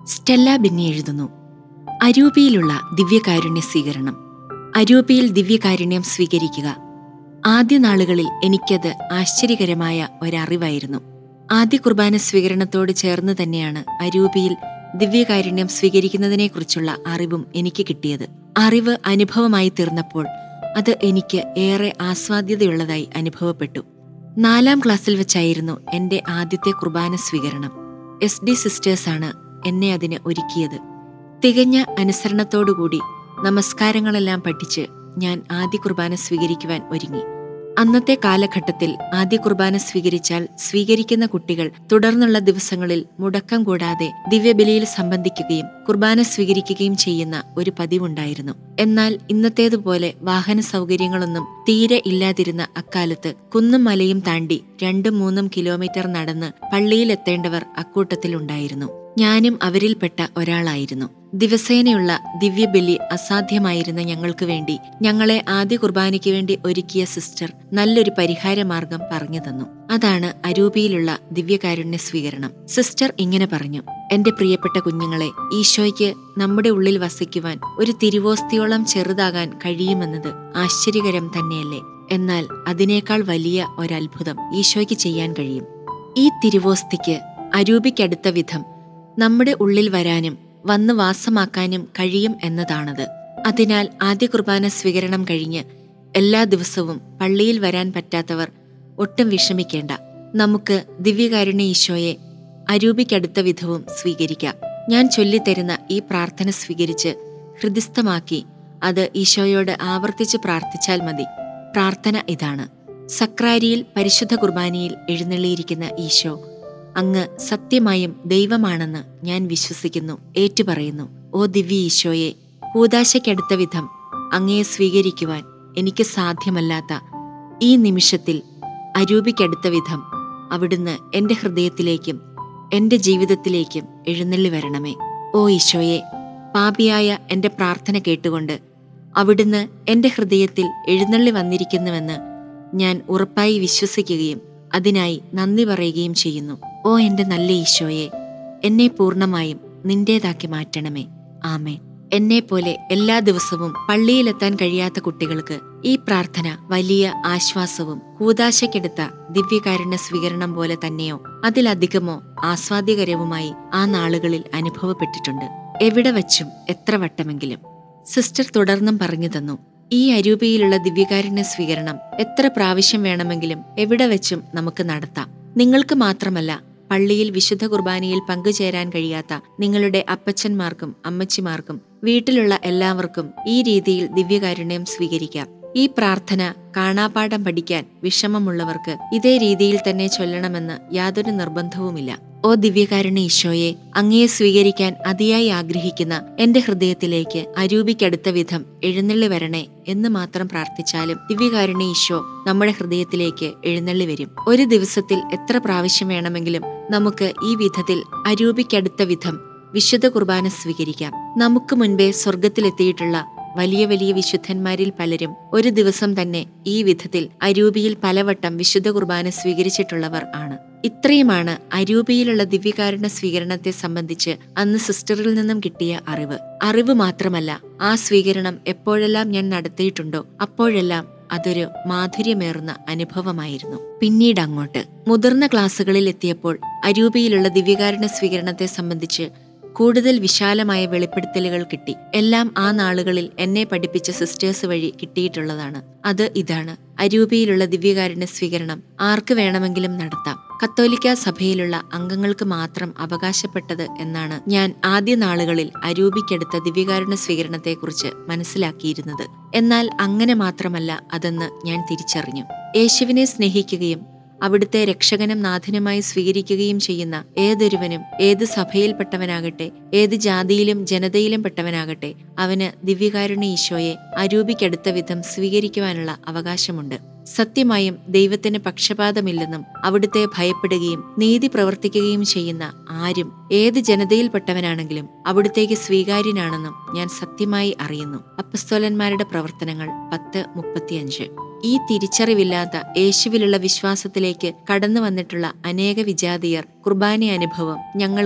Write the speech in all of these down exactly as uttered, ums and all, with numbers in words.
Stella Binny എഴുതുന്നു. അരൂപിയിലുള്ള ദിവ്യകാരുണ്യ സ്വീകരണം. അരൂപിയിൽ ദിവ്യകാരുണ്യം സ്വീകരിക്കുക. ആദ്യ നാളുകളിൽ എനിക്കത് ആശ്ചര്യകരമായ ഒരറിവായിരുന്നു. ആദ്യ കുർബാന സ്വീകരണത്തോട് ചേർന്ന് തന്നെയാണ് അരൂപിയിൽ ദിവ്യകാരുണ്യം സ്വീകരിക്കുന്നതിനെക്കുറിച്ചുള്ള അറിവും എനിക്ക് കിട്ടിയത്. അറിവ് അനുഭവമായി തീർന്നപ്പോൾ അത് എനിക്ക് ഏറെ ആസ്വാദ്യതയുള്ളതായി അനുഭവപ്പെട്ടു. നാലാം ക്ലാസ്സിൽ വെച്ചായിരുന്നു എന്റെ ആദ്യത്തെ കുർബാന സ്വീകരണം. എസ് ഡി സിസ്റ്റേഴ്സാണ് എന്നെ അതിന് ഒരുക്കിയത്. തികഞ്ഞ അനുസരണത്തോടുകൂടി നമസ്കാരങ്ങളെല്ലാം പഠിച്ച് ഞാൻ ആദ്യ കുർബാന സ്വീകരിക്കുവാൻ ഒരുങ്ങി. അന്നത്തെ കാലഘട്ടത്തിൽ ആദ്യ കുർബാന സ്വീകരിച്ചാൽ സ്വീകരിക്കുന്ന കുട്ടികൾ തുടർന്നുള്ള ദിവസങ്ങളിൽ മുടക്കം കൂടാതെ ദിവ്യബലിയിൽ സംബന്ധിക്കുകയും കുർബാന സ്വീകരിക്കുകയും ചെയ്യുന്ന ഒരു പതിവുണ്ടായിരുന്നു. എന്നാൽ ഇന്നത്തേതുപോലെ വാഹന സൗകര്യങ്ങളൊന്നും തീരെ ഇല്ലാതിരുന്ന അക്കാലത്ത് കുന്നും മലയും താണ്ടി രണ്ടും മൂന്നും കിലോമീറ്റർ നടന്ന് പള്ളിയിലെത്തേണ്ടവർ അക്കൂട്ടത്തിലുണ്ടായിരുന്നു. ഞാനും അവരിൽപ്പെട്ട ഒരാളായിരുന്നു. ദിവസേനയുള്ള ദിവ്യബലി അസാധ്യമായിരുന്ന ഞങ്ങൾക്ക് വേണ്ടി ഞങ്ങളെ ആദ്യ കുർബാനയ്ക്ക് വേണ്ടി ഒരുക്കിയ സിസ്റ്റർ നല്ലൊരു പരിഹാരമാർഗം പറഞ്ഞു തന്നു. അതാണ് അരൂപിയിലുള്ള ദിവ്യകാരുണ്യ സ്വീകരണം. സിസ്റ്റർ ഇങ്ങനെ പറഞ്ഞു: എന്റെ പ്രിയപ്പെട്ട കുഞ്ഞുങ്ങളെ, ഈശോയ്ക്ക് നമ്മുടെ ഉള്ളിൽ വസിക്കുവാൻ ഒരു തിരുവോസ്തിയോളം ചെറുതാകാൻ കഴിയുമെന്നത് ആശ്ചര്യകരം തന്നെയല്ലേ? എന്നാൽ അതിനേക്കാൾ വലിയ ഒരത്ഭുതം ഈശോയ്ക്ക് ചെയ്യാൻ കഴിയും. ഈ തിരുവോസ്തിക്ക് അരൂപിക്കടുത്ത വിധം നമ്മുടെ ഉള്ളിൽ വരാനും വന്ന് വാസമാക്കാനും കഴിയും എന്നതാണത്. അതിനാൽ ആദ്യ കുർബാന സ്വീകരണം കഴിഞ്ഞ് എല്ലാ ദിവസവും പള്ളിയിൽ വരാൻ പറ്റാത്തവർ ഒട്ടും വിഷമിക്കേണ്ട. നമുക്ക് ദിവ്യകാരുണ്യ ഈശോയെ അരൂപിക്കടുത്ത വിധവും സ്വീകരിക്കാം. ഞാൻ ചൊല്ലിത്തരുന്ന ഈ പ്രാർത്ഥന സ്വീകരിച്ച് ഹൃദിസ്ഥമാക്കി അത് ഈശോയോട് ആവർത്തിച്ച് പ്രാർത്ഥിച്ചാൽ മതി. പ്രാർത്ഥന ഇതാണ്: സക്രാരിയിൽ പരിശുദ്ധ കുർബാനയിൽ എഴുന്നള്ളിയിരിക്കുന്ന ഈശോ, അങ്ങ് സത്യമായും ദൈവമാണെന്ന് ഞാൻ വിശ്വസിക്കുന്നു, ഏറ്റുപറയുന്നു. ഓ ദിവ്യ ഈശോയെ, കൂദാശയ്ക്കടുത്ത വിധം അങ്ങയെ സ്വീകരിക്കുവാൻ എനിക്ക് സാധ്യമല്ലാത്ത ഈ നിമിഷത്തിൽ അരൂപിക്കടുത്ത വിധം അവിടുന്ന് എന്റെ ഹൃദയത്തിലേക്കും എന്റെ ജീവിതത്തിലേക്കും എഴുന്നള്ളി വരണമേ. ഓ ഈശോയെ, പാപിയായ എന്റെ പ്രാർത്ഥന കേട്ടുകൊണ്ട് അവിടുന്ന് എന്റെ ഹൃദയത്തിൽ എഴുന്നള്ളി വന്നിരിക്കുന്നുവെന്ന് ഞാൻ ഉറപ്പായി വിശ്വസിക്കുകയും അതിനായി നന്ദി പറയുകയും ചെയ്യുന്നു. ഓ എന്റെ നല്ല ഈശോയെ, എന്നെ പൂർണ്ണമായും നിന്റേതാക്കി മാറ്റണമേ. ആമേൻ. എന്നെ പോലെ എല്ലാ ദിവസവും പള്ളിയിലെത്താൻ കഴിയാത്ത കുട്ടികൾക്ക് ഈ പ്രാർത്ഥന വലിയ ആശ്വാസവും കൂദാശയ്ക്കെടുത്ത ദിവ്യകാരുണ്യ സ്വീകരണം പോലെ തന്നെയോ അതിലധികമോ ആസ്വാദ്യകരവുമായി ആ നാളുകളിൽ അനുഭവപ്പെട്ടിട്ടുണ്ട്. എവിടെ വച്ചും എത്ര വട്ടമെങ്കിലും. സിസ്റ്റർ തുടർന്നും പറഞ്ഞു തന്നു: ഈ അരൂപിയിലുള്ള ദിവ്യകാരുണ്യ സ്വീകരണം എത്ര പ്രാവശ്യം വേണമെങ്കിലും എവിടെ വെച്ചും നമുക്ക് നടത്താം. നിങ്ങൾക്ക് മാത്രമല്ല, പള്ളിയിൽ വിശുദ്ധ കുർബാനയിൽ പങ്കുചേരാൻ കഴിയാത്ത നിങ്ങളുടെ അപ്പച്ചന്മാർക്കും അമ്മച്ചിമാർക്കും വീട്ടിലുള്ള എല്ലാവർക്കും ഈ രീതിയിൽ ദിവ്യകാരുണ്യം സ്വീകരിക്കാം. ഈ പ്രാർത്ഥന കാണാപാഠം പഠിക്കാൻ വിഷമമുള്ളവർക്ക് ഇതേ രീതിയിൽ തന്നെ ചൊല്ലണമെന്ന് യാതൊരു നിർബന്ധവുമില്ല. ഓ ദിവ്യകാരുണ്യ ഈശോയെ, അങ്ങയെ സ്വീകരിക്കാൻ അതിയായി ആഗ്രഹിക്കുന്ന എന്റെ ഹൃദയത്തിലേക്ക് അരൂപിക്കടുത്ത വിധം എഴുന്നള്ളി വരണേ എന്ന് മാത്രം പ്രാർത്ഥിച്ചാലും ദിവ്യകാരുണ്യ ഈശോ നമ്മുടെ ഹൃദയത്തിലേക്ക് എഴുന്നള്ളി വരും. ഒരു ദിവസത്തിൽ എത്ര പ്രാവശ്യം വേണമെങ്കിലും നമുക്ക് ഈ വിധത്തിൽ അരൂപിക്കടുത്ത വിധം വിശുദ്ധ കുർബാന സ്വീകരിക്കാം. നമുക്ക് മുൻപേ സ്വർഗത്തിലെത്തിയിട്ടുള്ള വലിയ വലിയ വിശുദ്ധന്മാരിൽ പലരും ഒരു ദിവസം തന്നെ ഈ വിധത്തിൽ അരൂപിയിൽ പലവട്ടം വിശുദ്ധ കുർബാന സ്വീകരിച്ചിട്ടുള്ളവർ ആണ്. ഇത്രയുമാണ് അരൂപിയിലുള്ള ദിവ്യകാരുണ്യ സ്വീകരണത്തെ സംബന്ധിച്ച് അന്ന് സിസ്റ്ററിൽ നിന്നും കിട്ടിയ അറിവ്. അറിവ് മാത്രമല്ല, ആ സ്വീകരണം എപ്പോഴെല്ലാം ഞാൻ നടത്തിയിട്ടുണ്ടോ അപ്പോഴെല്ലാം അതൊരു മാധുര്യമേറുന്ന അനുഭവമായിരുന്നു. പിന്നീട് അങ്ങോട്ട് മുതിർന്ന ക്ലാസ്സുകളിൽ എത്തിയപ്പോൾ അരൂപിയിലുള്ള ദിവ്യകാരുണ്യ സ്വീകരണത്തെ സംബന്ധിച്ച് കൂടുതൽ വിശാലമായ വെളിപ്പെടുത്തലുകൾ കിട്ടി. എല്ലാം ആ നാളുകളിൽ എന്നെ പഠിപ്പിച്ച സിസ്റ്റേഴ്സ് വഴി കിട്ടിയിട്ടുള്ളതാണ്. അത് ഇതാണ്: അരൂപിയിലുള്ള ദിവ്യകാരുണ്യ സ്വീകരണം ആർക്ക് വേണമെങ്കിലും നടത്താം. കത്തോലിക്ക സഭയിലുള്ള അംഗങ്ങൾക്ക് മാത്രം അവകാശപ്പെട്ടത് എന്നാണ് ഞാൻ ആദ്യ നാളുകളിൽ അരൂപിക്കെടുത്ത ദിവ്യകാരുണ്യ സ്വീകരണത്തെക്കുറിച്ച് മനസ്സിലാക്കിയിരുന്നത്. എന്നാൽ അങ്ങനെ മാത്രമല്ല അതെന്ന് ഞാൻ തിരിച്ചറിഞ്ഞു. യേശുവിനെ സ്നേഹിക്കുകയും അവിടുത്തെ രക്ഷകനും നാഥനുമായി സ്വീകരിക്കുകയും ചെയ്യുന്ന ഏതൊരുവനും ഏത് സഭയിൽപ്പെട്ടവനാകട്ടെ, ഏത് ജാതിയിലും ജനതയിലും പെട്ടവനാകട്ടെ, അവന് ദിവ്യകാരുണ്യ ഈശോയെ അരൂപിക്കടുത്ത വിധം സ്വീകരിക്കുവാനുള്ള അവകാശമുണ്ട്. സത്യമായും ദൈവത്തിന് പക്ഷപാതമില്ലെന്നും അവിടുത്തെ ഭയപ്പെടുകയും നീതി പ്രവർത്തിക്കുകയും ചെയ്യുന്ന ആരും ഏത് ജനതയിൽപ്പെട്ടവനാണെങ്കിലും അവിടുത്തേക്ക് സ്വീകാര്യനാണെന്നും ഞാൻ സത്യമായി അറിയുന്നു. അപ്പസ്തോലന്മാരുടെ പ്രവർത്തനങ്ങൾ പത്ത് മുപ്പത്തിയഞ്ച്. ഈ തിരിച്ചറിവില്ലാത്ത യേശുവിലുള്ള വിശ്വാസത്തിലേക്ക് കടന്നു വന്നിട്ടുള്ള അനേക വിജാതീയർ കുർബാന അനുഭവം ഞങ്ങൾക്ക്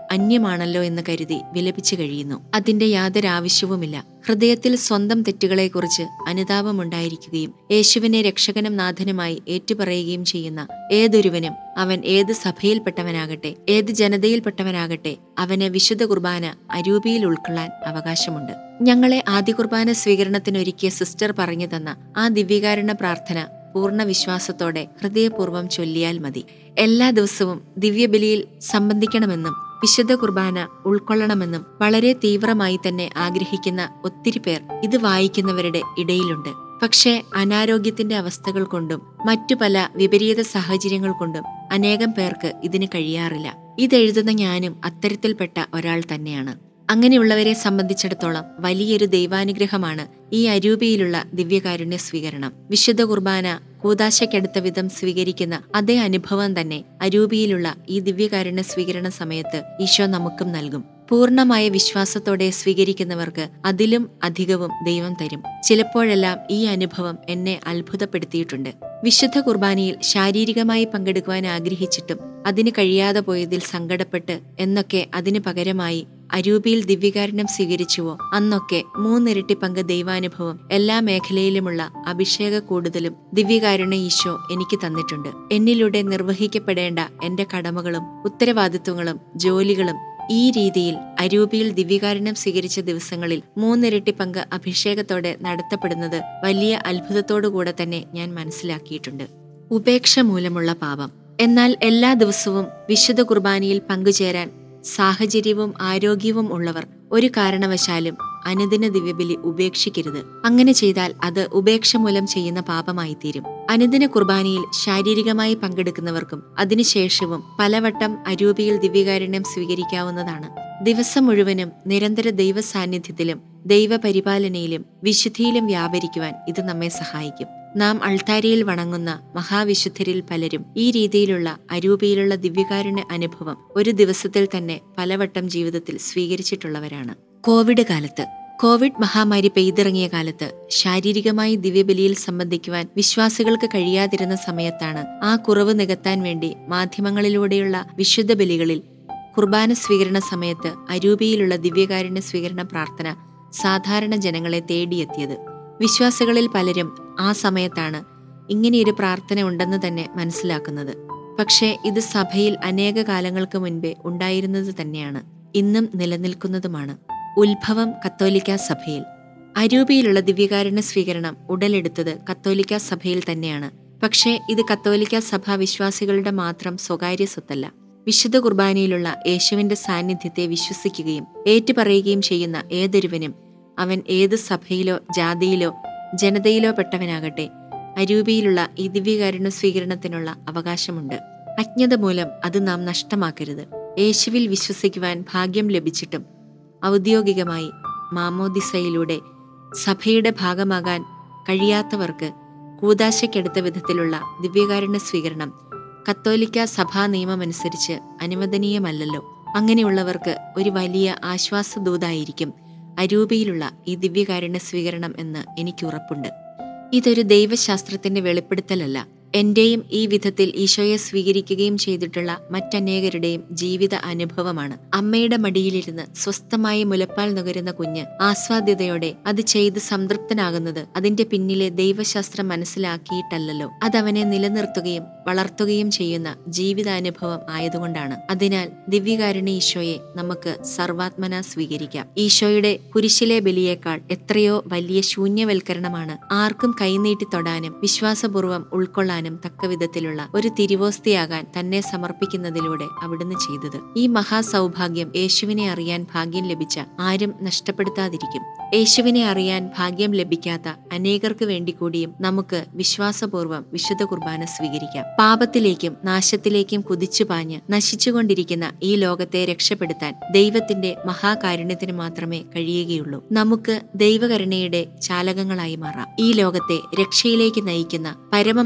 അന്യമാണല്ലോ എന്ന് കരുതി വിലപിച്ചു കഴിയുന്നു. അതിന്റെ യാതൊരു ആവശ്യവുമില്ല. ഹൃദയത്തിൽ സ്വന്തം തെറ്റുകളെക്കുറിച്ച് അനുതാപമുണ്ടായിരിക്കുകയും യേശുവിനെ രക്ഷകനും നാഥനുമായി ഏറ്റുപറയുകയും ചെയ്യുന്ന ഏതൊരുവനും, അവൻ ഏത് സഭയിൽപ്പെട്ടവനാകട്ടെ, ഏത് ജനതയിൽപ്പെട്ടവനാകട്ടെ, അവന് വിശുദ്ധ കുർബാന അരൂപിയിൽ ഉൾക്കൊള്ളാൻ അവകാശമുണ്ട്. ഞങ്ങളെ ആദ്യ കുർബാന സ്വീകരണത്തിനൊരുക്കിയ സിസ്റ്റർ പറഞ്ഞു തന്ന ആ ദിവ്യകാരുണ്യ പ്രാർത്ഥന പൂർണ്ണ വിശ്വാസത്തോടെ ഹൃദയപൂർവ്വം ചൊല്ലിയാൽ മതി. എല്ലാ ദിവസവും ദിവ്യബലിയിൽ സംബന്ധിക്കണമെന്നും വിശുദ്ധ കുർബാന ഉൾക്കൊള്ളണമെന്നും വളരെ തീവ്രമായി തന്നെ ആഗ്രഹിക്കുന്ന ഒത്തിരി പേർ ഇത് വായിക്കുന്നവരുടെ ഇടയിലുണ്ട്. പക്ഷേ അനാരോഗ്യത്തിന്റെ അവസ്ഥകൾ കൊണ്ടും മറ്റു പല വിപരീത സാഹചര്യങ്ങൾ കൊണ്ടും അനേകം പേർക്ക് ഇതിന് കഴിയാറില്ല. ഇതെഴുതുന്ന ഞാനും അത്തരത്തിൽപ്പെട്ട ഒരാൾ തന്നെയാണ്. അങ്ങനെയുള്ളവരെ സംബന്ധിച്ചിടത്തോളം വലിയൊരു ദൈവാനുഗ്രഹമാണ് ഈ അരൂപിയിലുള്ള ദിവ്യകാരുണ്യ സ്വീകരണം. വിശുദ്ധ കുർബാന കൂദാശയ്ക്കടുത്ത വിധം സ്വീകരിക്കുന്ന അതേ അനുഭവം തന്നെ അരൂപിയിലുള്ള ഈ ദിവ്യകാരുണ്യ സ്വീകരണ സമയത്ത് ഈശോ നമുക്കും നൽകും. പൂർണ്ണമായ വിശ്വാസത്തോടെ സ്വീകരിക്കുന്നവർക്ക് അതിലും അധികവും ദൈവം തരും. ചിലപ്പോഴെല്ലാം ഈ അനുഭവം എന്നെ അത്ഭുതപ്പെടുത്തിയിട്ടുണ്ട്. വിശുദ്ധ കുർബാനയിൽ ശാരീരികമായി പങ്കെടുക്കുവാൻ ആഗ്രഹിച്ചിട്ടും അതിന് കഴിയാതെ പോയതിൽ സങ്കടപ്പെട്ട് എന്നൊക്കെ അതിനു പകരമായി അരൂപിയിൽ ദിവ്യകാരുണ്യം സ്വീകരിച്ചുവോ അന്നൊക്കെ മൂന്നിരട്ടി പങ്ക് ദൈവാനുഭവം എല്ലാ മേഖലയിലുമുള്ള അഭിഷേക കൂടുതലും ദിവ്യകാരുണ്യ ഈശോ എനിക്ക് തന്നിട്ടുണ്ട്. എന്നിലൂടെ നിർവഹിക്കപ്പെടേണ്ട എന്റെ കടമകളും ഉത്തരവാദിത്വങ്ങളും ജോലികളും ഈ രീതിയിൽ അരൂപിയിൽ ദിവ്യകാരുണ്യം സ്വീകരിച്ച ദിവസങ്ങളിൽ മൂന്നിരട്ടി പങ്ക് അഭിഷേകത്തോടെ നടത്തപ്പെടുന്നത് വലിയ അത്ഭുതത്തോടുകൂടെ തന്നെ ഞാൻ മനസ്സിലാക്കിയിട്ടുണ്ട്. ഉപേക്ഷ മൂലമുള്ള പാപം. എന്നാൽ എല്ലാ ദിവസവും വിശുദ്ധ കുർബാനയിൽ പങ്കുചേരാൻ സാഹചര്യവും ആരോഗ്യവും ഉള്ളവർ ഒരു കാരണവശാലും അനുദിന ദിവ്യബലി ഉപേക്ഷിക്കരുത്. അങ്ങനെ ചെയ്താൽ അത് ഉപേക്ഷ മൂലം ചെയ്യുന്ന പാപമായി തീരും. അനുദിന കുർബാനയിൽ ശാരീരികമായി പങ്കെടുക്കുന്നവർക്കും അതിനുശേഷവും പലവട്ടം അരൂപിയിൽ ദിവ്യകാരുണ്യം സ്വീകരിക്കാവുന്നതാണ്. ദിവസം മുഴുവനും നിരന്തര ദൈവ സാന്നിധ്യത്തിലും ദൈവപരിപാലനയിലും വിശുദ്ധിയിലും വ്യാപരിക്കുവാൻ ഇത് നമ്മെ സഹായിക്കും. നാം അൾത്താരയിൽ വണങ്ങുന്ന മഹാവിശുദ്ധരിൽ പലരും ഈ രീതിയിലുള്ള അരൂപിയിലുള്ള ദിവ്യകാരുണ്യ അനുഭവം ഒരു ദിവസത്തിൽ തന്നെ പലവട്ടം ജീവിതത്തിൽ സ്വീകരിച്ചിട്ടുള്ളവരാണ്. കോവിഡ് കാലത്ത് കോവിഡ് മഹാമാരി പെയ്തിറങ്ങിയ കാലത്ത് ശാരീരികമായി ദിവ്യബലിയിൽ സംബന്ധിക്കുവാൻ വിശ്വാസികൾക്ക് കഴിയാതിരുന്ന സമയത്താണ് ആ കുറവ് നികത്താൻ വേണ്ടി മാധ്യമങ്ങളിലൂടെയുള്ള വിശുദ്ധ ബലികളിൽ കുർബാന സ്വീകരണ സമയത്ത് അരൂപിയിലുള്ള ദിവ്യകാരുണ്യ സ്വീകരണ പ്രാർത്ഥന സാധാരണ ജനങ്ങളെ തേടിയെത്തിയത്. വിശ്വാസികളിൽ പലരും ആ സമയത്താണ് ഇങ്ങനെയൊരു പ്രാർത്ഥന ഉണ്ടെന്ന് തന്നെ മനസ്സിലാക്കുന്നത്. പക്ഷേ ഇത് സഭയിൽ അനേക കാലങ്ങൾക്ക് മുൻപേ ഉണ്ടായിരുന്നത് തന്നെയാണ്, ഇന്നും നിലനിൽക്കുന്നതുമാണ്. ഉത്ഭവം കത്തോലിക്ക സഭയിൽ. അരൂപിയിലുള്ള ദിവ്യകാരുണ്യ സ്വീകരണം ഉടലെടുത്തത് കത്തോലിക്ക സഭയിൽ തന്നെയാണ്. പക്ഷേ ഇത് കത്തോലിക്ക സഭാ വിശ്വാസികളുടെ മാത്രം സ്വകാര്യ സ്വത്തല്ല. വിശുദ്ധ കുർബാനയിലുള്ള യേശുവിന്റെ സാന്നിധ്യത്തെ വിശ്വസിക്കുകയും ഏറ്റുപറയുകയും ചെയ്യുന്ന ഏതൊരുവനും, അവൻ ഏത് സഭയിലോ ജാതിയിലോ ജനതയിലോ പെട്ടവനാകട്ടെ, അരൂപിയിലുള്ള ഈ ദിവ്യകാരുണ്യ സ്വീകരണത്തിനുള്ള അവകാശമുണ്ട്. അജ്ഞത മൂലം അത് നാം നഷ്ടമാക്കരുത്. യേശുവിൽ വിശ്വസിക്കുവാൻ ഭാഗ്യം ലഭിച്ചിട്ടും ഔദ്യോഗികമായി മാമോദിസയിലൂടെ സഭയുടെ ഭാഗമാകാൻ കഴിയാത്തവർക്ക് കൂദാശയ്ക്കടുത്ത വിധത്തിലുള്ള ദിവ്യകാരുണ്യ സ്വീകരണം കത്തോലിക്ക സഭാ നിയമമനുസരിച്ച് അനുവദനീയമല്ലല്ലോ. അങ്ങനെയുള്ളവർക്ക് ഒരു വലിയ ആശ്വാസദൂതായിരിക്കും അരൂപിയിലുള്ള ഈ ദിവ്യകാരുണ്യ സ്വീകരണം എന്ന് എനിക്ക് ഉറപ്പുണ്ട്. ഇതൊരു ദൈവശാസ്ത്രത്തിന്റെ വെളിപ്പെടുത്തലല്ല, എന്റെയും ഈ വിധത്തിൽ ഈശോയെ സ്വീകരിക്കുകയും ചെയ്തിട്ടുള്ള മറ്റനേകരുടെയും ജീവിത അനുഭവമാണ്. അമ്മയുടെ മടിയിലിരുന്ന് സ്വസ്ഥമായി മുലപ്പാൽ നുകരുന്ന കുഞ്ഞ് ആസ്വാദ്യതയോടെ അത് ചെയ്ത് സംതൃപ്തനാകുന്നത് അതിന്റെ പിന്നിലെ ദൈവശാസ്ത്രം മനസ്സിലാക്കിയിട്ടല്ലല്ലോ, അതവനെ നിലനിർത്തുകയും വളർത്തുകയും ചെയ്യുന്ന ജീവിതാനുഭവം ആയതുകൊണ്ടാണ്. അതിനാൽ ദിവ്യകാരുണ്യ ഈശോയെ നമുക്ക് സർവാത്മന സ്വീകരിക്കാം. ഈശോയുടെ കുരിശിലെ ബലിയേക്കാൾ എത്രയോ വലിയ ശൂന്യവൽക്കരണമാണ് ആർക്കും കൈനീട്ടി തൊടാനും വിശ്വാസപൂർവ്വം ഉൾക്കൊള്ളാനും തക്കവിധത്തിലുള്ള ഒരു തിരുവോസ്തിയാകാൻ തന്നെ സമർപ്പിക്കുന്നതിലൂടെ അവിടുന്ന് ചെയ്തത്. ഈ മഹാസൗഭാഗ്യം യേശുവിനെ അറിയാൻ ഭാഗ്യം ലഭിച്ച ആരും നഷ്ടപ്പെടുത്താതിരിക്കും. യേശുവിനെ അറിയാൻ ഭാഗ്യം ലഭിക്കാത്ത അനേകർക്ക് വേണ്ടി കൂടിയും നമുക്ക് വിശ്വാസപൂർവ്വം വിശുദ്ധ കുർബാന സ്വീകരിക്കാം. പാപത്തിലേക്കും നാശത്തിലേക്കും കുതിച്ചുപാഞ്ഞ് നശിച്ചുകൊണ്ടിരിക്കുന്ന ഈ ലോകത്തെ രക്ഷപ്പെടുത്താൻ ദൈവത്തിന്റെ മഹാകാരുണ്യത്തിന് മാത്രമേ കഴിയുകയുള്ളൂ. നമുക്ക് ദൈവകരുണയുടെ ചാലകങ്ങളായി മാറാം. ഈ ലോകത്തെ രക്ഷയിലേക്ക് നയിക്കുന്ന പരമമായ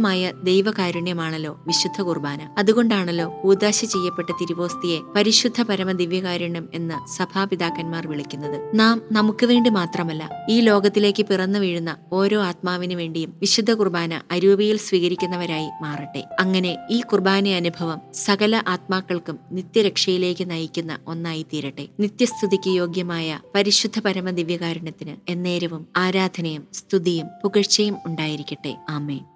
ദൈവകാരുണ്യമാണല്ലോ വിശുദ്ധ കുർബാന. അതുകൊണ്ടാണല്ലോ കൂദാശ ചെയ്യപ്പെട്ട തിരുവോസ്തിയെ പരിശുദ്ധ പരമ ദിവ്യകാരുണ്യം എന്ന് സഭാപിതാക്കന്മാർ വിളിക്കുന്നത്. നാം നമുക്ക് വേണ്ടി മാത്രമല്ല, ഈ ലോകത്തിലേക്ക് പിറന്നു വീഴുന്ന ഓരോ ആത്മാവിനു വേണ്ടിയും വിശുദ്ധ കുർബാന അരൂപിയിൽ സ്വീകരിക്കുന്നവരായി മാറട്ടെ. അങ്ങനെ ഈ കുർബാന അനുഭവം സകല ആത്മാക്കൾക്കും നിത്യരക്ഷയിലേക്ക് നയിക്കുന്ന ഒന്നായി തീരട്ടെ. നിത്യസ്തുതിക്ക് യോഗ്യമായ പരിശുദ്ധ പരമ ദിവ്യകാരുണ്യത്തിന് എന്നേരവും ആരാധനയും സ്തുതിയും പുകഴ്ചയും ഉണ്ടായിരിക്കട്ടെ. ആമേൻ.